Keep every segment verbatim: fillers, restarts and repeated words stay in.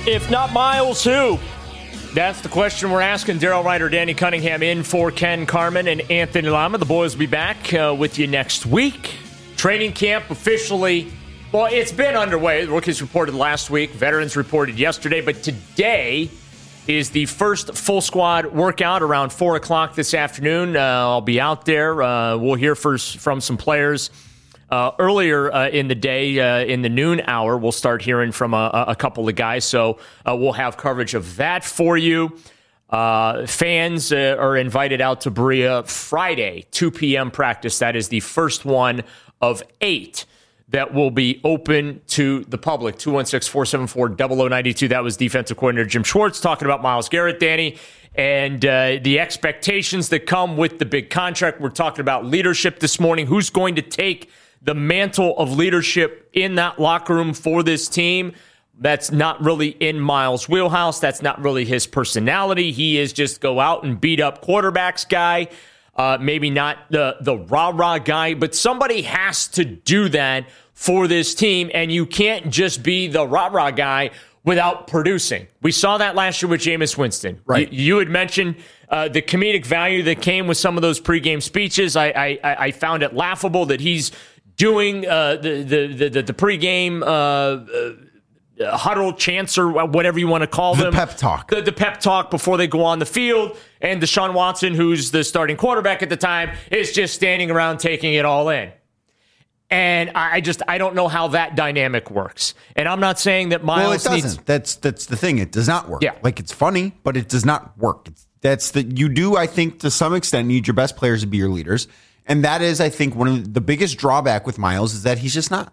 If not Miles, who? That's the question we're asking. Daryl Ryder, Danny Cunningham in for Ken Carman and Anthony Lama. The boys will be back uh, with you next week. Training camp officially, well, it's been underway. The rookies reported last week. Veterans reported yesterday. But today is the first full squad workout around four o'clock this afternoon. Uh, I'll be out there. Uh, we'll hear first from some players. Uh, earlier uh, in the day, uh, in the noon hour, we'll start hearing from a, a couple of guys. So uh, we'll have coverage of that for you. Uh, fans uh, are invited out to Berea Friday, two p.m. practice. That is the first one of eight that will be open to the public. two one six, four seven four, zero zero nine two. That was defensive coordinator Jim Schwartz talking about Myles Garrett, Danny, and uh, the expectations that come with the big contract. We're talking about leadership this morning. Who's going to take the mantle of leadership in that locker room for this team? That's not really in Myles' wheelhouse. That's not really his personality. He is just go out and beat up quarterbacks guy. Uh, maybe not the, the rah-rah guy, but somebody has to do that for this team, and you can't just be the rah-rah guy without producing. We saw that last year with Jameis Winston. Right. You, you had mentioned uh, the comedic value that came with some of those pregame speeches. I, I, I found it laughable that he's doing uh, the, the, the, the pregame uh, uh, huddle chants or whatever you want to call the them. The pep talk. The, the pep talk before they go on the field. And Deshaun Watson, who's the starting quarterback at the time, is just standing around taking it all in. And I just, I don't know how that dynamic works. And I'm not saying that Myles well, it doesn't. needs... That's, that's the thing. It does not work. Yeah. Like, it's funny, but it does not work. It's, that's the, you do, I think, to some extent, need your best players to be your leaders. And that is, I think, one of the biggest drawback with Myles is that he's just not.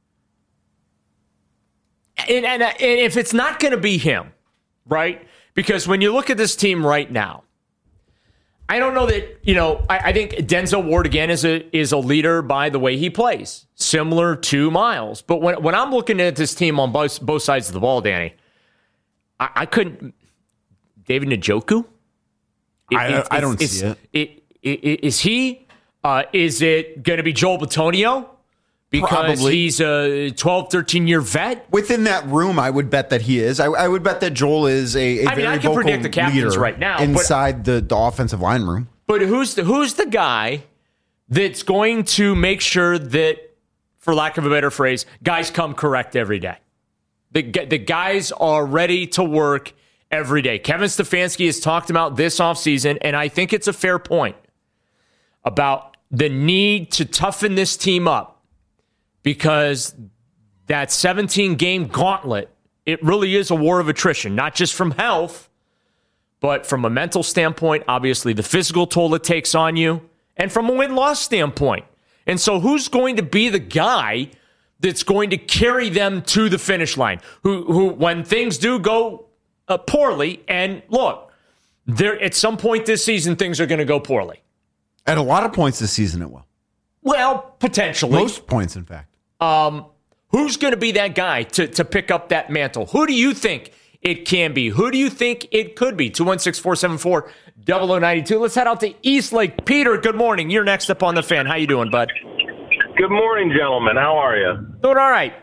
And, and, and if it's not going to be him, right? Because when you look at this team right now, I don't know that, you know, I, I think Denzel Ward, again, is a is a leader by the way he plays, similar to Myles. But when, when I'm looking at this team on both, both sides of the ball, Danny, I, I couldn't... David Njoku? It, I, it, I don't it's, see it. it, it, it. Is he... Uh, is it going to be Joel Bitonio? Because Probably. he's a twelve, thirteen-year vet? Within that room, I would bet that he is. I, I would bet that Joel is a, a I mean, very I can vocal predict the captains leader right now, but- inside the, the offensive line room. But who's the, who's the guy that's going to make sure that, for lack of a better phrase, guys come correct every day? The, the guys are ready to work every day. Kevin Stefanski has talked about this offseason, and I think it's a fair point, about the need to toughen this team up, because that seventeen-game gauntlet, it really is a war of attrition, not just from health, but from a mental standpoint, obviously the physical toll it takes on you, and from a win-loss standpoint. And so who's going to be the guy that's going to carry them to the finish line? Who, who when things do go uh, poorly, and look, there at some point this season, things are going to go poorly. At a lot of points this season, it will. Well, potentially. Most points, in fact. Um, who's going to be that guy to, to pick up that mantle? Who do you think it can be? Who do you think it could be? two one six, four seven four, zero zero nine two. Let's head out to Eastlake. Peter, good morning. You're next up on the Fan. How you doing, bud? Good morning, gentlemen. How are you? Doing all right.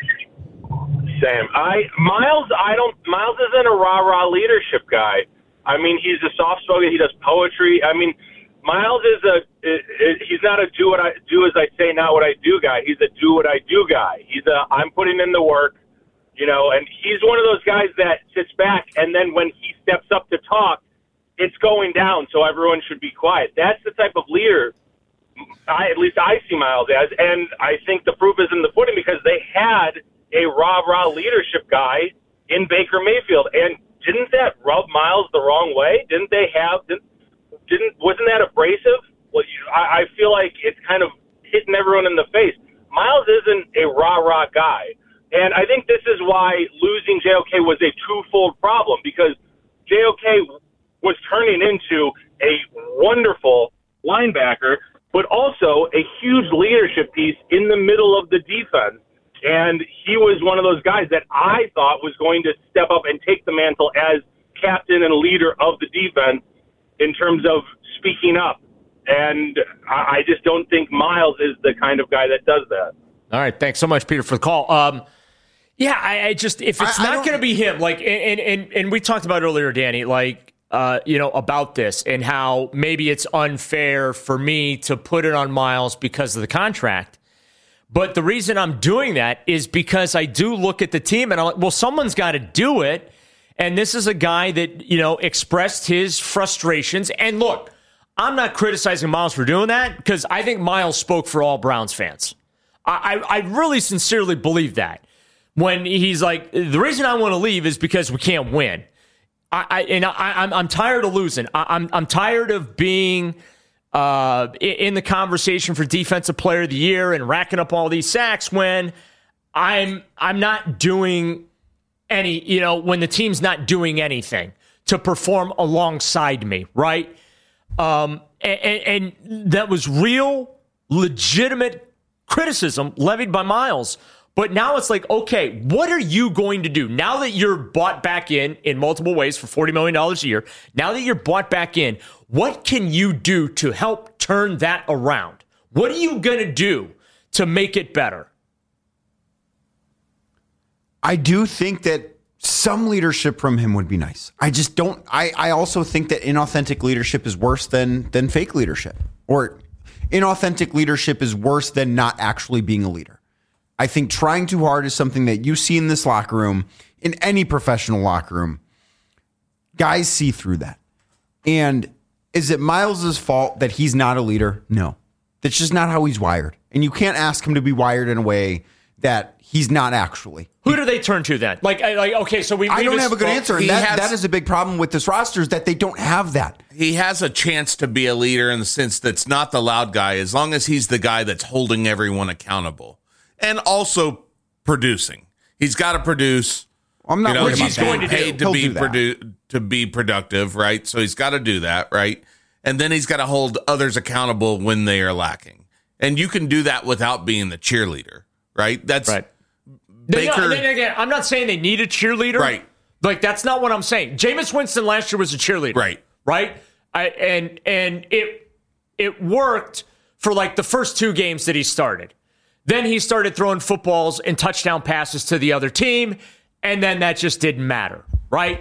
Sam, I Myles, I don't. Myles isn't a rah-rah leadership guy. I mean, he's a soft-spoken. He does poetry. I mean, Myles is a he's not a do what I do as I say, not what I do guy. He's a do what I do guy. He's a I'm putting in the work, you know, and he's one of those guys that sits back, and then when he steps up to talk, it's going down, so everyone should be quiet. That's the type of leader I at least I see Myles as, and I think the proof is in the pudding, because they had a rah-rah leadership guy in Baker Mayfield, and didn't that rub Myles the wrong way? Didn't they have didn't, Didn't wasn't that abrasive? Well, you, I, I feel like it's kind of hitting everyone in the face. Myles isn't a rah-rah guy, and I think this is why losing J O K was a twofold problem, because J O K was turning into a wonderful linebacker, but also a huge leadership piece in the middle of the defense. And he was one of those guys that I thought was going to step up and take the mantle as captain and leader of the defense in terms of speaking up. And I just don't think Myles is the kind of guy that does that. All right. Thanks so much, Peter, for the call. Um, Yeah, I, I just if it's I, not I going to be him, like, and, and and we talked about earlier, Danny, like, uh, you know, about this and how maybe it's unfair for me to put it on Miles because of the contract. But the reason I'm doing that is because I do look at the team and I'm like, well, someone's got to do it. And this is a guy that, you know, expressed his frustrations. And look, I'm not criticizing Miles for doing that because I think Miles spoke for all Browns fans. I, I, I really sincerely believe that. When he's like, the reason I want to leave is because we can't win. I, I and I, I'm I'm tired of losing. I, I'm I'm tired of being uh, in the conversation for Defensive Player of the Year and racking up all these sacks when I'm I'm not doing any. You know, when the team's not doing anything to perform alongside me, right? Um, and, and that was real, legitimate criticism levied by Miles. But now it's like, okay, what are you going to do? Now that you're bought back in in multiple ways for forty million dollars a year, now that you're bought back in, what can you do to help turn that around? What are you going to do to make it better? I do think that some leadership from him would be nice. I just don't. I, I also think that inauthentic leadership is worse than than fake leadership. Or inauthentic leadership is worse than not actually being a leader. I think trying too hard is something that you see in this locker room, in any professional locker room. Guys see through that. And is it Miles' fault that he's not a leader? No. That's just not how he's wired. And you can't ask him to be wired in a way that he's not actually. Who do they turn to then? Like, like okay, so we. I don't have a good answer. And that, has, that is a big problem with this roster is that they don't have that. He has a chance to be a leader in the sense that's not the loud guy, as long as he's the guy that's holding everyone accountable. And also producing. He's got to produce. I'm not you know, worried he's about going that. to paid to He'll be do that. produ- to be productive, right? So he's got to do that, right? And then he's got to hold others accountable when they are lacking. And you can do that without being the cheerleader, right? That's right. Baker. No, no, again, I'm not saying they need a cheerleader, right? Like that's not what I'm saying. Jameis Winston last year was a cheerleader, right? Right. I, and and it it worked for like the first two games that he started. Then he started throwing footballs and touchdown passes to the other team, and then that just didn't matter, right?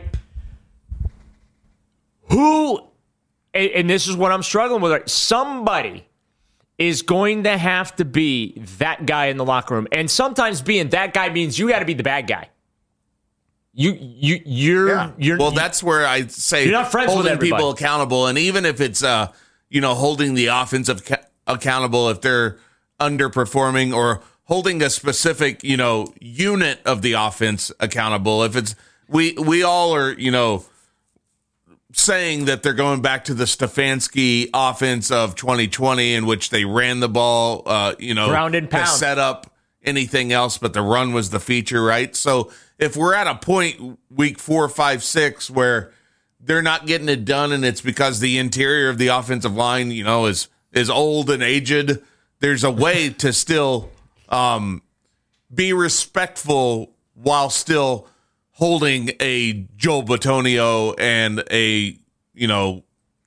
Who, and this is what I'm struggling with, right? Somebody is going to have to be that guy in the locker room. And sometimes being that guy means you got to be the bad guy. You, you, you're, Yeah. you're, Well, that's where I say You're not friends with holding everybody. people accountable. And even if it's, uh, you know, holding the offensive ca- accountable if they're underperforming or holding a specific, you know, unit of the offense accountable. If it's, we, we all are, you know, saying that they're going back to the Stefanski offense of twenty twenty in which they ran the ball, uh, you know, ground and to pound. set up anything else, but the run was the feature, right? So if we're at a point week four, five, six where they're not getting it done and it's because the interior of the offensive line, you know, is, is old and aged, there's a way to still um, be respectful while still holding a Joe Bitonio and a, you know,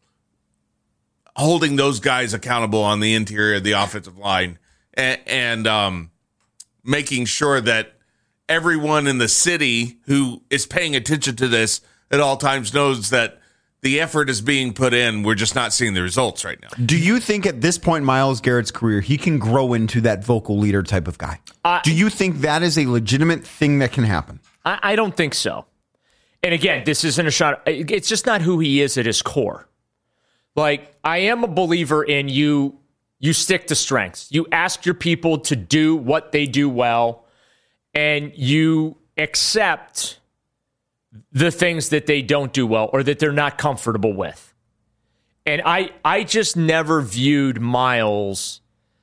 holding those guys accountable on the interior of the offensive line and, and um, making sure that everyone in the city who is paying attention to this at all times knows that the effort is being put in. We're just not seeing the results right now. Do you think at this point in Myles Garrett's career, he can grow into that vocal leader type of guy? Uh, Do you think that is a legitimate thing that can happen? I, I don't think so. And again, this isn't a shot. It's just not who he is at his core. Like, I am a believer in you, you stick to strengths. You ask your people to do what they do well, and you accept the things that they don't do well or that they're not comfortable with. And I, I just never viewed Miles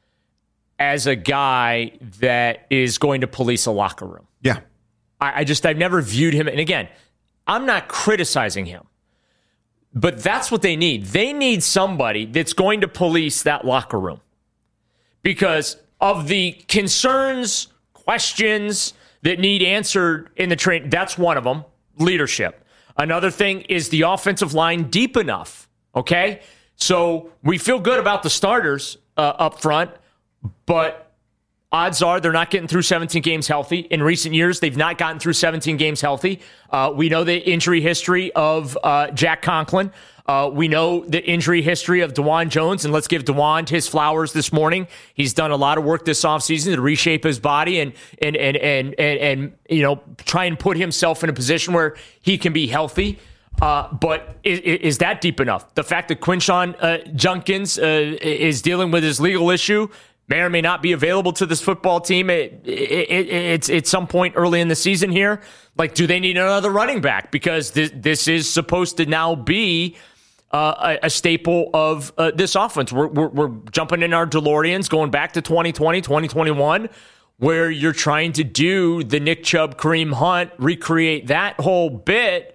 as a guy that is going to police a locker room. Yeah. I, I just, I've never viewed him. And again, I'm not criticizing him, but that's what they need. They need somebody that's going to police that locker room because of the concerns, questions that need answered in the train. That's one of them. Leadership. Another thing is the offensive line deep enough. Okay. So we feel good about the starters uh, up front, but odds are they're not getting through seventeen games healthy. In recent years, they've not gotten through seventeen games healthy. Uh, we know the injury history of uh, Jack Conklin. Uh, we know the injury history of DeJuan Jones, and let's give DeJuan his flowers this morning. He's done a lot of work this offseason to reshape his body and and and and and, and you know try and put himself in a position where he can be healthy. Uh, but is, is that deep enough? The fact that Quinshon uh, Judkins uh, is dealing with his legal issue may or may not be available to this football team at, at, at, at some point early in the season here. Like, do they need another running back? Because this, this is supposed to now be uh, a, a staple of uh, this offense. We're, we're, we're jumping in our DeLoreans, going back to twenty twenty, twenty twenty-one, where you're trying to do the Nick Chubb, Kareem Hunt, recreate that whole bit.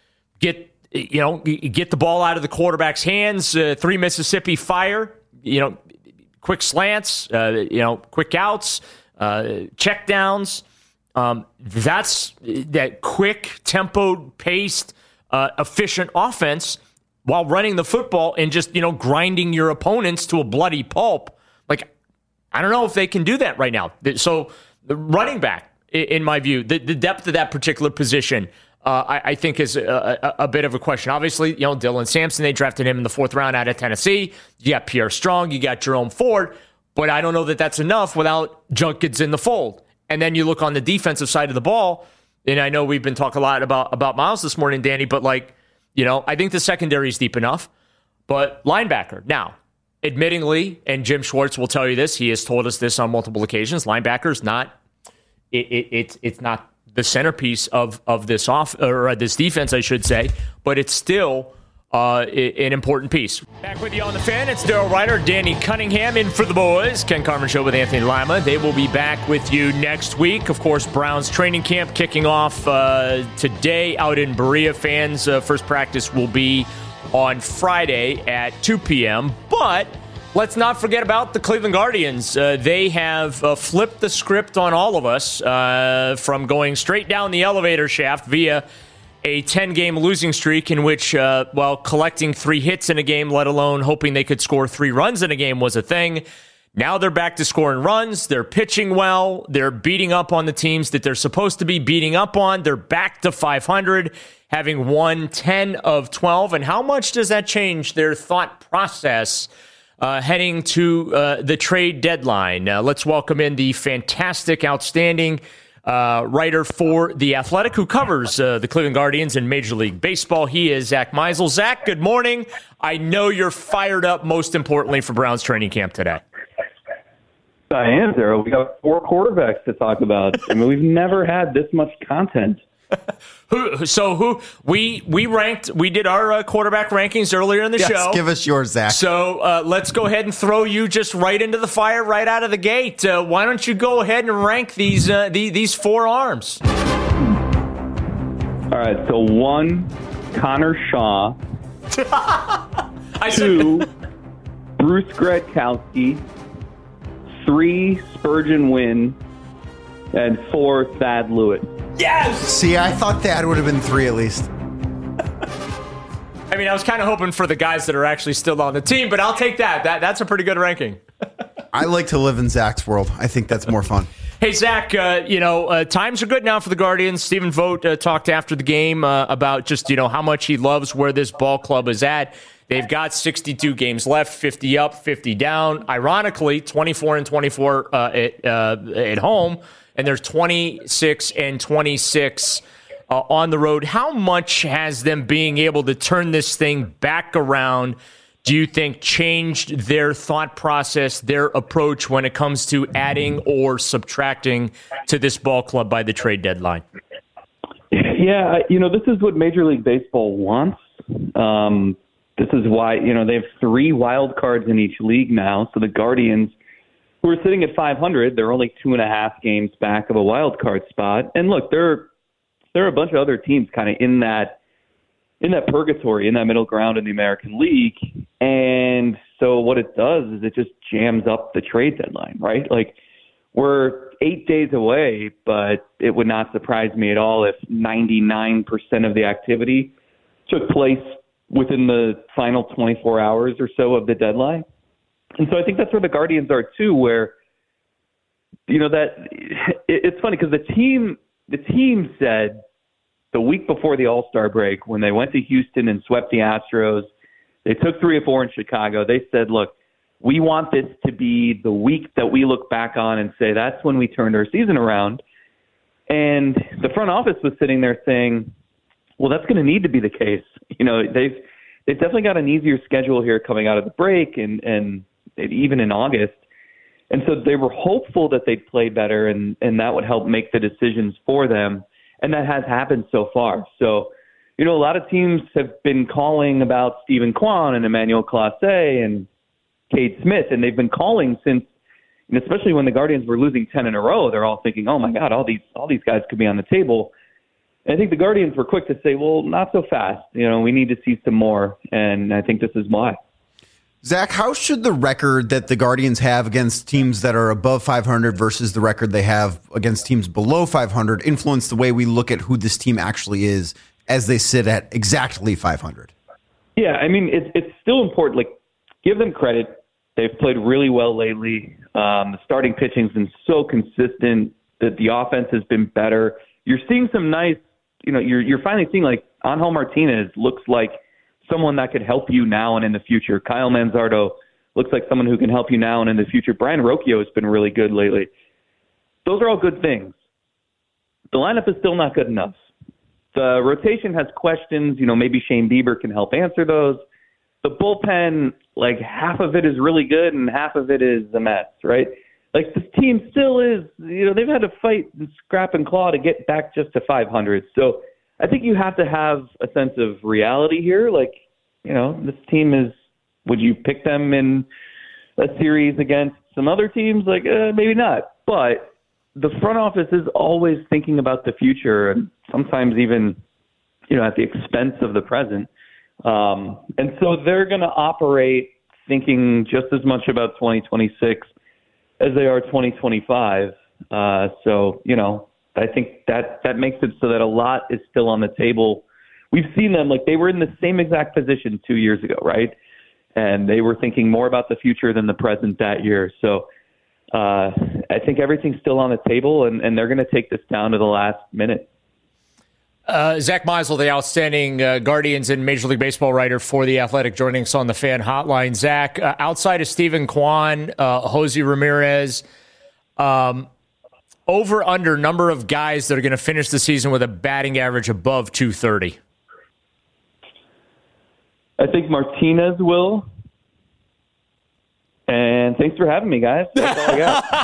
Get you know, get the ball out of the quarterback's hands. Uh, three Mississippi Fire. You know, quick slants. Uh, you know, quick outs. Uh, check downs. Um, that's that quick, tempoed, paced, uh, efficient offense while running the football and just you know grinding your opponents to a bloody pulp. Like, I don't know if they can do that right now. So the running back, in my view, the, the depth of that particular position. Uh, I, I think is a, a, a bit of a question. Obviously, you know, Dylan Sampson, they drafted him in the fourth round out of Tennessee. You got Pierre Strong, you got Jerome Ford, but I don't know that that's enough without Judkins in the fold. And then you look on the defensive side of the ball, and I know we've been talking a lot about, about Miles this morning, Danny, but like, you know, I think the secondary is deep enough, but linebacker. Now, admittingly, and Jim Schwartz will tell you this, he has told us this on multiple occasions, linebacker's not, it, it, it's, it's not the centerpiece of of this off or this defense, I should say, but it's still uh, an important piece. Back with you on the Fan, it's Daryl Ryder, Danny Cunningham in for the boys. Ken Carman Show with Anthony Lima. They will be back with you next week. Of course, Browns training camp kicking off uh, today out in Berea. Fans, uh, first practice will be on Friday at two p.m., but let's not forget about the Cleveland Guardians. Uh, they have uh, flipped the script on all of us uh, from going straight down the elevator shaft via a ten-game losing streak in which, uh, well, collecting three hits in a game, let alone hoping they could score three runs in a game was a thing. Now they're back to scoring runs. They're pitching well. They're beating up on the teams that they're supposed to be beating up on. They're back to five hundred, having won ten of twelve. And how much does that change their thought process Uh, heading to uh, the trade deadline? Uh, let's welcome in the fantastic, outstanding uh, writer for The Athletic who covers uh, the Cleveland Guardians in Major League Baseball. He is Zach Meisel. Zach, good morning. I know you're fired up, most importantly, for Browns training camp today. I am, Daryl. We got four quarterbacks to talk about. I mean, we've never had this much content. who, so who we we ranked, we did our uh, quarterback rankings earlier in the yes, show. Give us yours, Zach. So uh, let's go ahead and throw you just right into the fire right out of the gate. Uh, why don't you go ahead and rank these uh, the, these four arms? All right, so one, Connor Shaw. I Two, Bruce Gradkowski. Three, Spurgeon Wynn. And four, Thad Lewitt. Yes! See, I thought that would have been three at least. I mean, I was kind of hoping for the guys that are actually still on the team, but I'll take that. That That's a pretty good ranking. I like to live in Zach's world. I think that's more fun. Hey, Zach, uh, you know, uh, times are good now for the Guardians. Stephen Vogt uh, talked after the game uh, about just, you know, how much he loves where this ball club is at. They've got sixty-two games left, fifty up, fifty down. Ironically, twenty-four and twenty-four uh, at, uh, at home. And there's twenty-six and twenty-six uh, on the road. How much has them being able to turn this thing back around, do you think, changed their thought process, their approach when it comes to adding or subtracting to this ball club by the trade deadline? Yeah, you know, this is what Major League Baseball wants. Um, this is why, you know, they have three wild cards in each league now. So the Guardians, who are sitting at five hundred, they're only two and a half games back of a wild card spot. And look, there, there are a bunch of other teams kind of in that in that purgatory, in that middle ground in the American League. And so what it does is it just jams up the trade deadline, right? Like, we're eight days away, but it would not surprise me at all if ninety-nine percent of the activity took place within the final twenty-four hours or so of the deadline. And so I think that's where the Guardians are too, where you know, that it, it's funny because the team, the team said the week before the All-Star break, when they went to Houston and swept the Astros, they took three or four in Chicago. They said, look, we want this to be the week that we look back on and say that's when we turned our season around. And the front office was sitting there saying, well, that's going to need to be the case. You know, they've they've definitely got an easier schedule here coming out of the break and, and even in August. And so they were hopeful that they'd play better and, and that would help make the decisions for them. And that has happened so far. So, you know, a lot of teams have been calling about Stephen Kwan and Emmanuel Clase and Cade Smith, and they've been calling since, and especially when the Guardians were losing ten in a row, they're all thinking, oh my God, all these all these guys could be on the table. And I think the Guardians were quick to say, well, not so fast. You know, we need to see some more, and I think this is why. Zach, how should the record that the Guardians have against teams that are above five hundred versus the record they have against teams below five hundred influence the way we look at who this team actually is as they sit at exactly five hundred? Yeah, I mean, it's it's still important. Like, give them credit. They've played really well lately. Um, the starting pitching's been so consistent that the offense has been better. You're seeing some nice, you know, you're you're finally seeing like Angel Martinez looks like someone that could help you now and in the future. Kyle Manzardo looks like someone who can help you now and in the future. Brian Rocchio has been really good lately. Those are all good things. The lineup is still not good enough. The rotation has questions. You know, maybe Shane Bieber can help answer those. The bullpen, like half of it is really good and half of it is a mess, right? Like this team still is, you know, they've had to fight and scrap and claw to get back just to five hundred. So I think you have to have a sense of reality here. Like, you know, this team is, would you pick them in a series against some other teams? Like, uh, maybe not. But the front office is always thinking about the future and sometimes even, you know, at the expense of the present. Um, and so they're going to operate thinking just as much about twenty twenty-six as they are twenty twenty-five. Uh, so, you know, I think that, that makes it so that a lot is still on the table. We've seen them, like they were in the same exact position two years ago, right? And they were thinking more about the future than the present that year. So uh, I think everything's still on the table, and, and they're going to take this down to the last minute. Uh, Zach Meisel, the outstanding uh, Guardians and Major League Baseball writer for The Athletic, joining us on the Fan Hotline. Zach, uh, outside of Stephen Kwan, uh, Jose Ramirez, um, over under number of guys that are going to finish the season with a batting average above two thirty. I think Martinez will. And thanks for having me, guys. That's all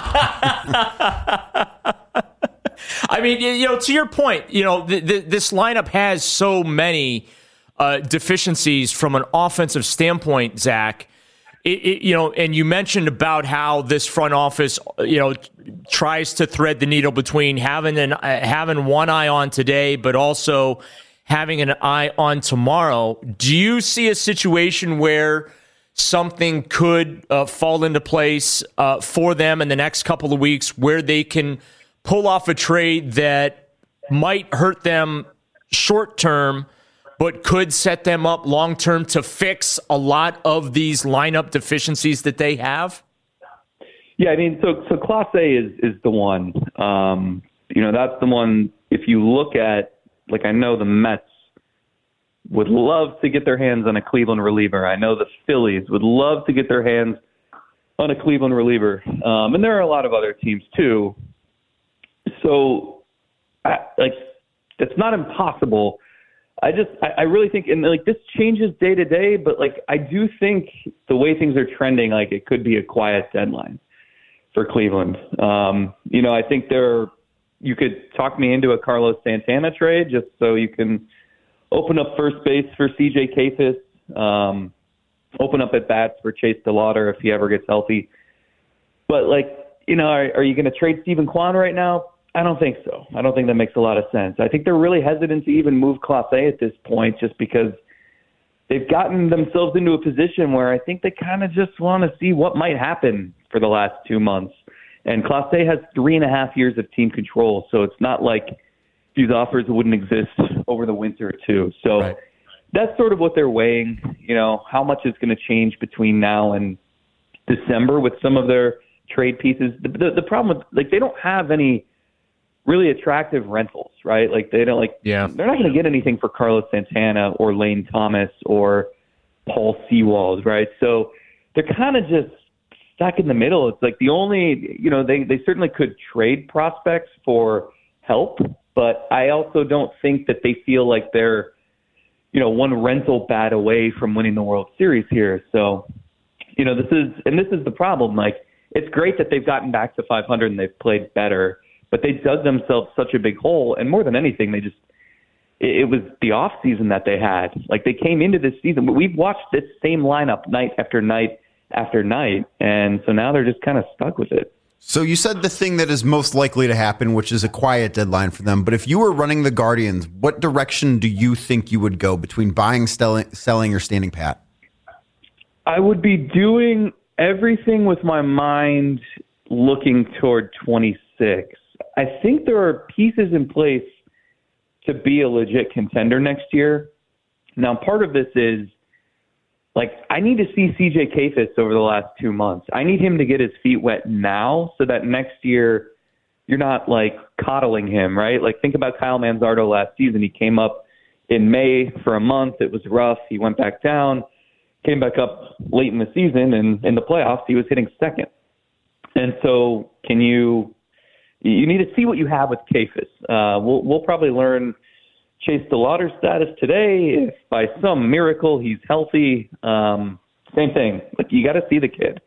I got. I mean, you know, to your point, you know, th- th- this lineup has so many uh, deficiencies from an offensive standpoint, Zach. It, it, you know, and you mentioned about how this front office, you know, tries to thread the needle between having an uh, having one eye on today, but also having an eye on tomorrow. Do you see a situation where something could uh, fall into place uh, for them in the next couple of weeks, where they can pull off a trade that might hurt them short term, but could set them up long term to fix a lot of these lineup deficiencies that they have? Yeah, I mean, so so Clase is is the one. Um, you know, that's the one. If you look at, like, I know the Mets would love to get their hands on a Cleveland reliever. I know the Phillies would love to get their hands on a Cleveland reliever, um, and there are a lot of other teams too. So, I, like, it's not impossible. I just, I, I really think, and like, this changes day to day, but like, I do think the way things are trending, like, it could be a quiet deadline for Cleveland. Um, you know, I think there, you could talk me into a Carlos Santana trade just so you can open up first base for C J Kayfus, um, open up at bats for Chase DeLauder if he ever gets healthy. But like, you know, are, are you going to trade Stephen Kwan right now? I don't think so. I don't think that makes a lot of sense. I think they're really hesitant to even move Clase at this point just because they've gotten themselves into a position where I think they kind of just want to see what might happen for the last two months. And Clase has three and a half years of team control, so it's not like these offers wouldn't exist over the winter too. So right. That's sort of what they're weighing, you know, how much is going to change between now and December with some of their trade pieces. The, the, the problem with, like, they don't have any really attractive rentals, right? Like, they don't, like, yeah. they're not going to get anything for Carlos Santana or Lane Thomas or Paul Sewald, right? So they're kind of just stuck in the middle. It's like the only, you know, they, they certainly could trade prospects for help, but I also don't think that they feel like they're, you know, one rental bat away from winning the World Series here. So, you know, this is, and this is the problem. Like, it's great that they've gotten back to five hundred and they've played better, but they dug themselves such a big hole. And more than anything, they just, it, it was the off season that they had. Like, they came into this season, but we've watched this same lineup night after night after night. And so now they're just kind of stuck with it. So you said the thing that is most likely to happen, which is a quiet deadline for them. But if you were running the Guardians, what direction do you think you would go between buying, selling, selling or standing pat? I would be doing everything with my mind looking toward twenty-six. I think there are pieces in place to be a legit contender next year. Now, part of this is, like, I need to see C J Kayfus over the last two months. I need him to get his feet wet now so that next year you're not, like, coddling him, right? Like, think about Kyle Manzardo last season. He came up in May for a month. It was rough. He went back down, came back up late in the season, and in the playoffs he was hitting second. And so can you – you need to see what you have with Kayfus. Uh, we'll, we'll probably learn – Chase DeLauter's status today. If by some miracle he's healthy, um, same thing. Like, you got to see the kid.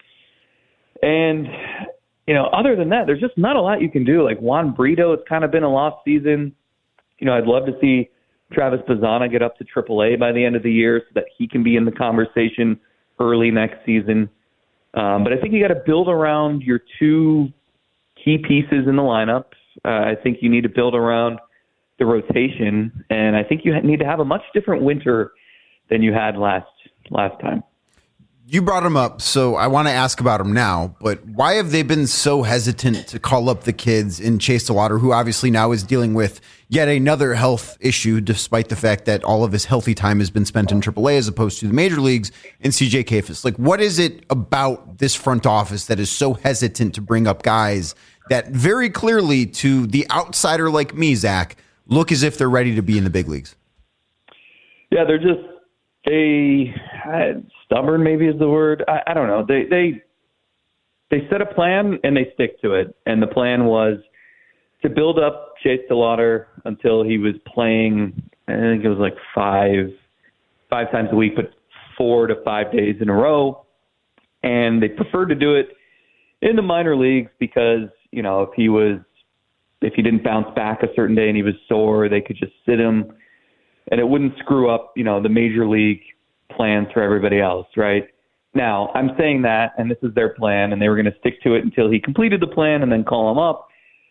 And, you know, other than that, there's just not a lot you can do. Like, Juan Brito, it's kind of been a lost season. You know, I'd love to see Travis Bazzana get up to triple A by the end of the year so that he can be in the conversation early next season. Um, but I think you got to build around your two key pieces in the lineup. Uh, I think you need to build around the rotation, and I think you need to have a much different winter than you had last last time. You brought him up, so I want to ask about him now, but why have they been so hesitant to call up the kids in Chase DeLauter, who obviously now is dealing with yet another health issue, despite the fact that all of his healthy time has been spent in triple A as opposed to the major leagues, and C J Kayfus? Like, what is it about this front office that is so hesitant to bring up guys that very clearly, to the outsider like me, Zach, look as if they're ready to be in the big leagues? Yeah, they're just they uh, stubborn. Maybe is the word. I, I don't know. They they they set a plan and they stick to it. And the plan was to build up Chase DeLauter until he was playing. I think it was like five five times a week, but four to five days in a row. And they preferred to do it in the minor leagues because, you know, if he was If he didn't bounce back a certain day and he was sore, they could just sit him, and it wouldn't screw up, you know, the major league plans for everybody else, right? Now, I'm saying that, and this is their plan, and they were going to stick to it until he completed the plan and then call him up.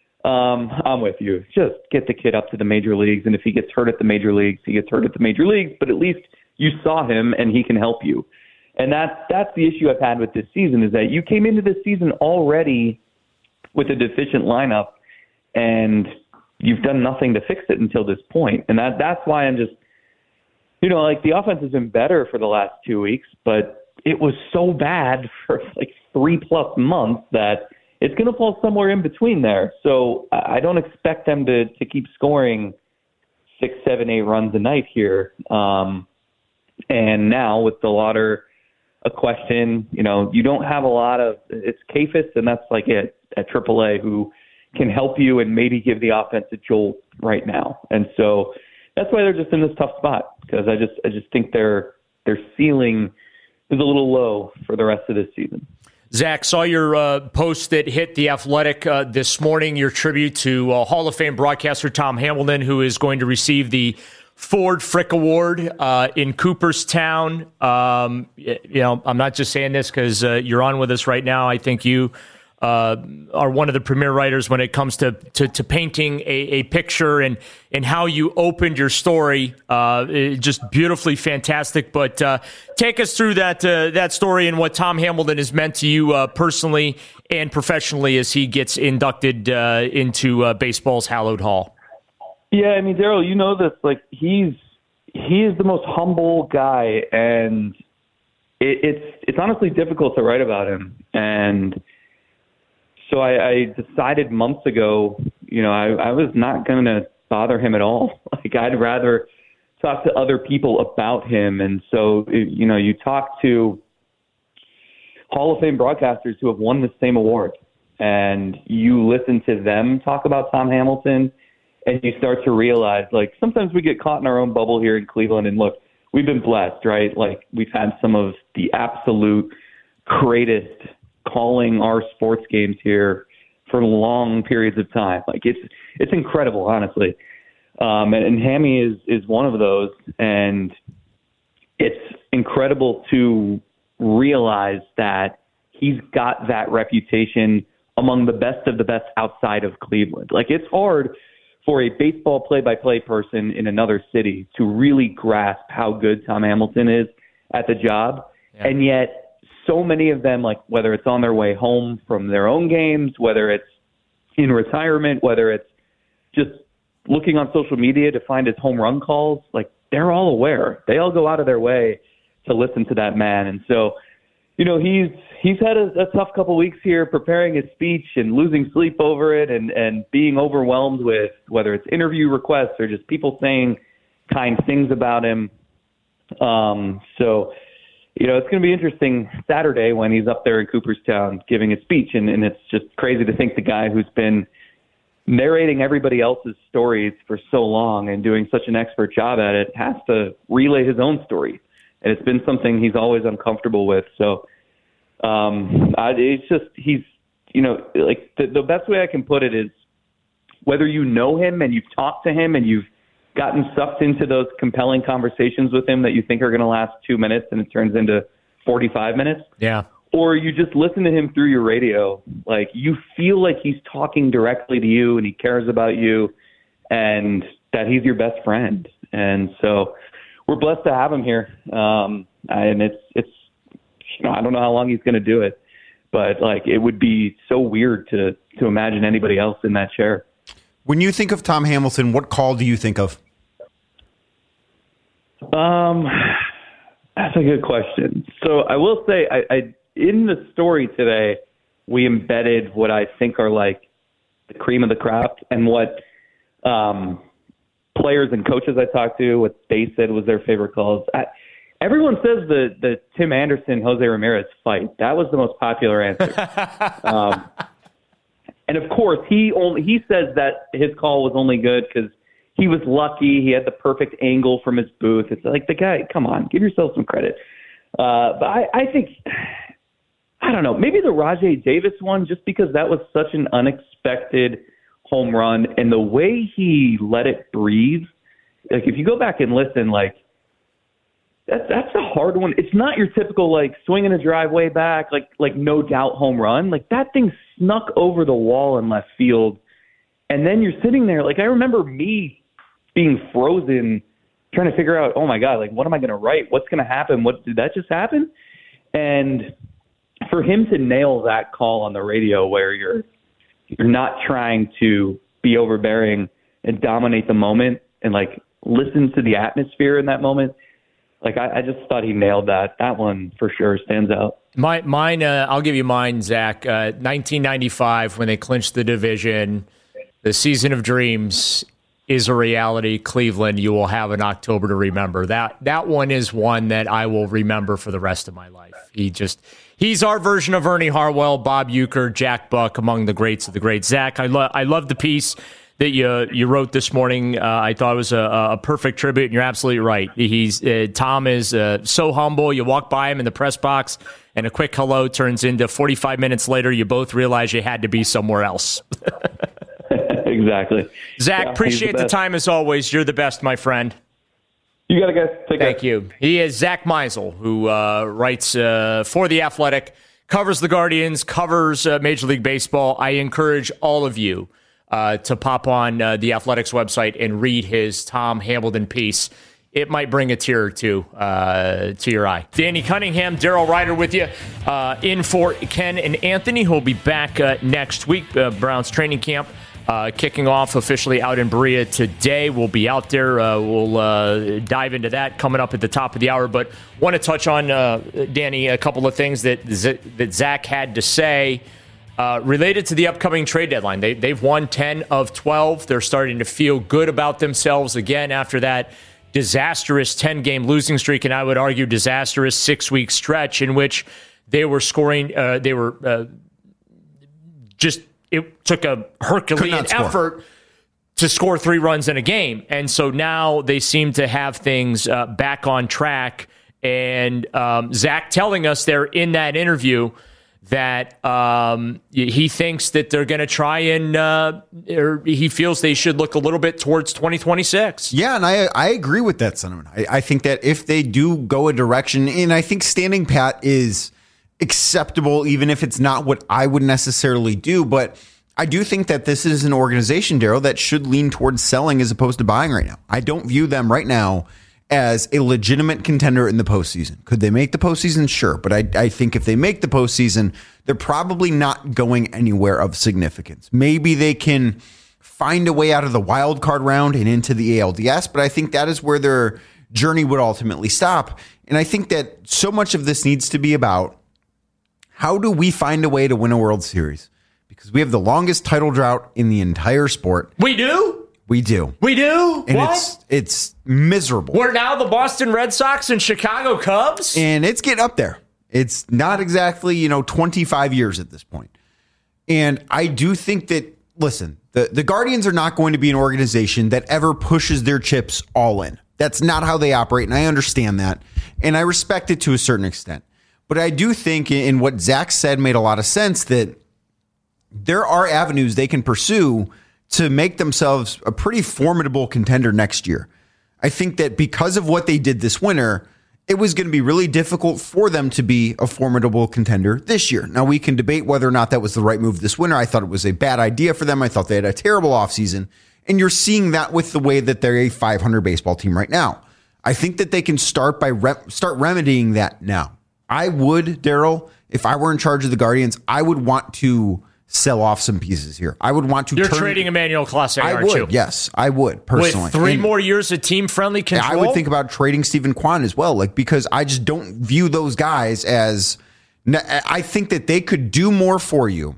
Um, I'm with you. Just get the kid up to the major leagues, and if he gets hurt at the major leagues, he gets hurt at the major leagues, but at least you saw him and he can help you. And that's, that's the issue I've had with this season, is that you came into this season already with a deficient lineup, and you've done nothing to fix it until this point. And that that's why I'm just, you know, like, the offense has been better for the last two weeks, but it was so bad for like three plus months that it's going to fall somewhere in between there. So I don't expect them to, to keep scoring six, seven, eight runs a night here. Um, and now with DeLauter, a question, you know, you don't have a lot of, it's Kayfus, and that's like it at triple A, who can help you and maybe give the offense a jolt right now. And so that's why they're just in this tough spot, because I just I just think their their ceiling is a little low for the rest of this season. Zach, saw your uh, post that hit The Athletic uh, this morning, your tribute to uh, Hall of Fame broadcaster Tom Hamilton, who is going to receive the Ford Frick Award uh, in Cooperstown. Um, you know, I'm not just saying this because uh, you're on with us right now. I think you Uh, are one of the premier writers when it comes to to, to painting a, a picture, and and how you opened your story. Uh, just beautifully fantastic. But uh, take us through that uh, that story and what Tom Hamilton has meant to you uh, personally and professionally as he gets inducted uh, into uh, baseball's hallowed hall. Yeah, I mean, Daryl, you know this. Like, he's he is the most humble guy, and it, it's it's honestly difficult to write about him. And so I, I decided months ago, you know, I, I was not going to bother him at all. Like, I'd rather talk to other people about him. And so, you know, you talk to Hall of Fame broadcasters who have won the same award, and you listen to them talk about Tom Hamilton, and you start to realize, like, sometimes we get caught in our own bubble here in Cleveland. And look, we've been blessed, right? Like, we've had some of the absolute greatest calling our sports games here for long periods of time. Like, it's it's incredible, honestly. Um, and, and Hammy is is one of those, and it's incredible to realize that he's got that reputation among the best of the best outside of Cleveland. Like, it's hard for a baseball play-by-play person in another city to really grasp how good Tom Hamilton is at the job. Yeah. And yet so many of them, like, whether it's on their way home from their own games, whether it's in retirement, whether it's just looking on social media to find his home run calls, like, they're all aware. They all go out of their way to listen to that man. And so, you know, he's he's had a, a tough couple weeks here preparing his speech and losing sleep over it, and, and being overwhelmed with whether it's interview requests or just people saying kind things about him. Um, so, you know, it's going to be interesting Saturday when he's up there in Cooperstown giving a speech. And, and it's just crazy to think the guy who's been narrating everybody else's stories for so long and doing such an expert job at it has to relay his own story. And it's been something he's always uncomfortable with. So um, I, it's just, he's, you know, like the, the best way I can put it is, whether you know him and you've talked to him and you've gotten sucked into those compelling conversations with him that you think are going to last two minutes and it turns into forty-five minutes. Yeah. Or you just listen to him through your radio. Like, you feel like he's talking directly to you and he cares about you and that he's your best friend. And so we're blessed to have him here. Um, and it's, it's, you know, I don't know how long he's going to do it, but like, it would be so weird to, to imagine anybody else in that chair. When you think of Tom Hamilton, what call do you think of? Um, that's a good question. So I will say, I, I in the story today, we embedded what I think are like the cream of the crop, and what um, players and coaches I talked to, what they said was their favorite calls. I, everyone says the the Tim Anderson Jose Ramirez fight. That was the most popular answer. um, and of course, he only he says that his call was only good because he was lucky. He had the perfect angle from his booth. It's like, the guy, come on, give yourself some credit. Uh, but I, I think, I don't know, maybe the Rajai Davis one, just because that was such an unexpected home run, and the way he let it breathe. Like, if you go back and listen, like, that's that's a hard one. It's not your typical, like, swinging a drive way back, like like no doubt home run. Like, that thing snuck over the wall in left field, and then you're sitting there. Like, I remember me being frozen, trying to figure out, oh my God, like, what am I going to write? What's going to happen? What did that just happen? And for him to nail that call on the radio, where you're you're not trying to be overbearing and dominate the moment, and like listen to the atmosphere in that moment. Like, I, I just thought he nailed that. That one for sure stands out. My, mine, uh, I'll give you mine, Zach. Uh, nineteen ninety-five, when they clinched the division, the season of dreams is a reality. Cleveland, you will have an October to remember. That that one is one that I will remember for the rest of my life. He just, he's our version of Ernie Harwell, Bob Uecker, Jack Buck, among the greats of the greats. Zach, I love I love the piece that you you wrote this morning. Uh, I thought it was a, a perfect tribute, and you're absolutely right. He's uh, Tom is uh, so humble. You walk by him in the press box, and a quick hello turns into forty-five minutes later, you both realize you had to be somewhere else. Exactly. Zach, yeah, appreciate the, the time as always. You're the best, my friend. You got it, guys. Take care. Thank you. He is Zach Meisel, who uh, writes uh, for The Athletic, covers the Guardians, covers uh, Major League Baseball. I encourage all of you uh, to pop on uh, The Athletic's website and read his Tom Hamilton piece. It might bring a tear or two uh, to your eye. Danny Cunningham, Daryl Ryder with you, uh, in for Ken and Anthony, who will be back uh, next week. Uh, Browns training camp uh, kicking off officially out in Berea today. We'll be out there. Uh, we'll uh, dive into that coming up at the top of the hour. But want to touch on, uh, Danny, a couple of things that, that Zach had to say Uh, related to the upcoming trade deadline, they, they've won ten of twelve. They're starting to feel good about themselves again after that disastrous ten-game losing streak, and I would argue disastrous six-week stretch in which they were scoring, uh, they were uh, just, it took a Herculean effort to score three runs in a game. And so now they seem to have things uh, back on track. And um, Zach telling us there in that interview that um, he thinks that they're going to try and, uh, or he feels they should look a little bit towards twenty twenty-six. Yeah, and I I agree with that sentiment. I, I think that if they do go a direction, and I think standing pat is acceptable, even if it's not what I would necessarily do, but I do think that this is an organization, Daryl, that should lean towards selling as opposed to buying right now. I don't view them right now as a legitimate contender in the postseason. Could they make the postseason? Sure. But I, I think if they make the postseason, they're probably not going anywhere of significance. Maybe they can find a way out of the wild card round and into the A L D S, but I think that is where their journey would ultimately stop. And I think that so much of this needs to be about how do we find a way to win a World Series? Because we have the longest title drought in the entire sport. We do? We do. We do? And what? it's it's miserable. We're now the Boston Red Sox and Chicago Cubs? And it's getting up there. It's not exactly, you know, twenty-five years at this point. And I do think that, listen, the, the Guardians are not going to be an organization that ever pushes their chips all in. That's not how they operate, and I understand that. And I respect it to a certain extent. But I do think in what Zach said made a lot of sense that there are avenues they can pursue to make themselves a pretty formidable contender next year. I think that because of what they did this winter, it was going to be really difficult for them to be a formidable contender this year. Now, we can debate whether or not that was the right move this winter. I thought it was a bad idea for them. I thought they had a terrible offseason. And you're seeing that with the way that they're a five hundred baseball team right now. I think that they can start by re- start remedying that now. I would, Daryl, if I were in charge of the Guardians, I would want to sell off some pieces here. I would want to You're turn, trading Emmanuel Clase, I aren't would, you? yes, I would, personally. With three and, more years of team-friendly control? I would think about trading Stephen Kwan as well, like because I just don't view those guys as... I think that they could do more for you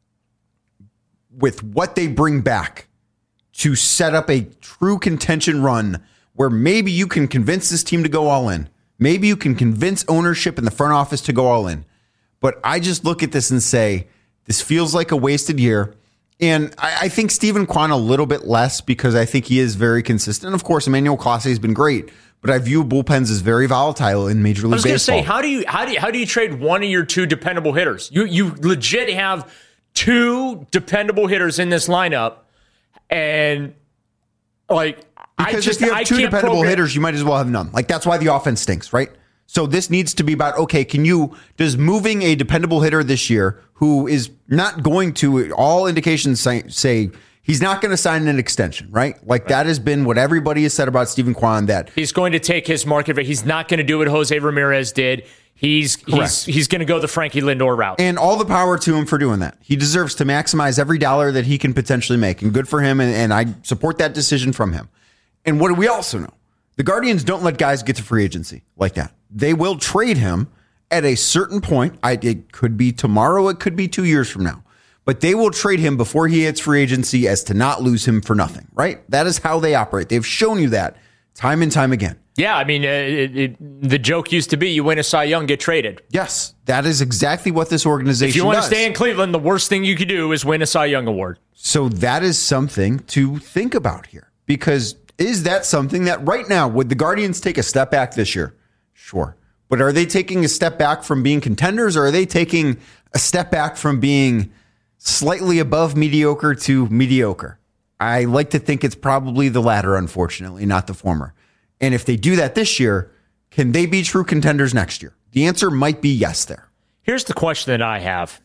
with what they bring back to set up a true contention run where maybe you can convince this team to go all in. Maybe you can convince ownership in the front office to go all in. But I just look at this and say, this feels like a wasted year. And I, I think Stephen Kwan a little bit less because I think he is very consistent. Of course, Emmanuel Clase has been great, but I view bullpens as very volatile in Major League Baseball. I was going to say, how do you how do you, how do you trade one of your two dependable hitters? You you legit have two dependable hitters in this lineup, and like because I just if you have I two can't dependable program- hitters, you might as well have none. Like that's why the offense stinks, right? So this needs to be about, okay, can you, does moving a dependable hitter this year who is not going to, all indications say, say he's not going to sign an extension, right? Like right. That has been what everybody has said about Stephen Kwan, that he's going to take his market. He's not going to do what Jose Ramirez did. He's he's, he's going to go the Frankie Lindor route. And all the power to him for doing that. He deserves to maximize every dollar that he can potentially make, and good for him. And, and I support that decision from him. And what do we also know? The Guardians don't let guys get to free agency like that. They will trade him at a certain point. I, it could be tomorrow. It could be two years from now. But they will trade him before he hits free agency as to not lose him for nothing, right? That is how they operate. They've shown you that time and time again. Yeah, I mean, uh, it, it, the joke used to be you win a Cy Young, get traded. Yes, that is exactly what this organization does. If you want does. to stay in Cleveland, the worst thing you could do is win a Cy Young award. So that is something to think about here. Because is that something that right now, would the Guardians take a step back this year? Sure. But are they taking a step back from being contenders, or are they taking a step back from being slightly above mediocre to mediocre? I like to think it's probably the latter, unfortunately, not the former. And if they do that this year, can they be true contenders next year? The answer might be yes there. Here's the question that I have.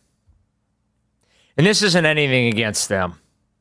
And this isn't anything against them.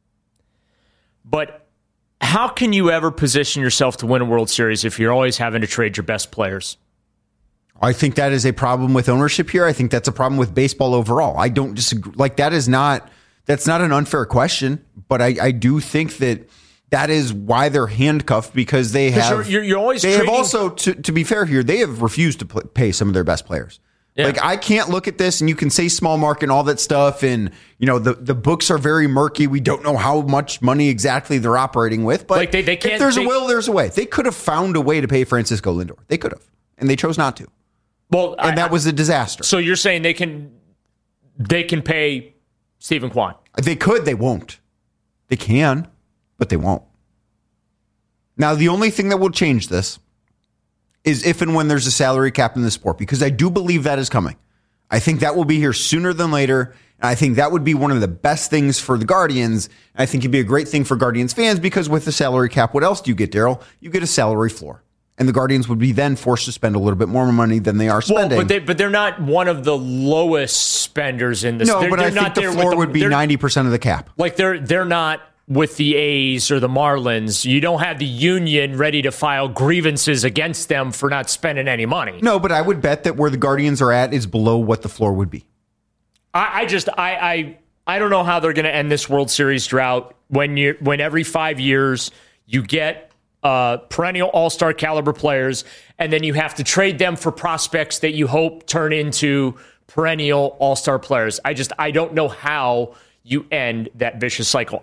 But how can you ever position yourself to win a World Series if you're always having to trade your best players? I think that is a problem with ownership here. I think that's a problem with baseball overall. I don't disagree. Like that is not, that's not an unfair question, but I, I do think that that is why they're handcuffed, because they have, you're, you're always they trading- have also, to, to be fair here, they have refused to play, pay some of their best players. Yeah. Like, I can't look at this and you can say small market and all that stuff. And, you know, the, the books are very murky. We don't know how much money exactly they're operating with. But like they, they can't, if there's they, a will, there's a way. They could have found a way to pay Francisco Lindor. They could have. And they chose not to. Well, and I, that was a disaster. So you're saying they can they can pay Stephen Kwan? They could. They won't. They can, but they won't. Now, the only thing that will change this is if and when there's a salary cap in the sport, because I do believe that is coming. I think that will be here sooner than later. And I think that would be one of the best things for the Guardians. I think it'd be a great thing for Guardians fans, because with the salary cap, what else do you get, Daryl? You get a salary floor. And the Guardians would be then forced to spend a little bit more money than they are spending. Well, but, they, but they're not one of the lowest spenders in this. No, they're, but they're I think the floor the, would be ninety percent of the cap. Like they're they're not with the A's or the Marlins. You don't have the union ready to file grievances against them for not spending any money. No, but I would bet that where the Guardians are at is below what the floor would be. I, I just I, I I don't know how they're going to end this World Series drought when you when every five years you get uh, perennial all-star caliber players, and then you have to trade them for prospects that you hope turn into perennial all-star players. I just I don't know how you end that vicious cycle.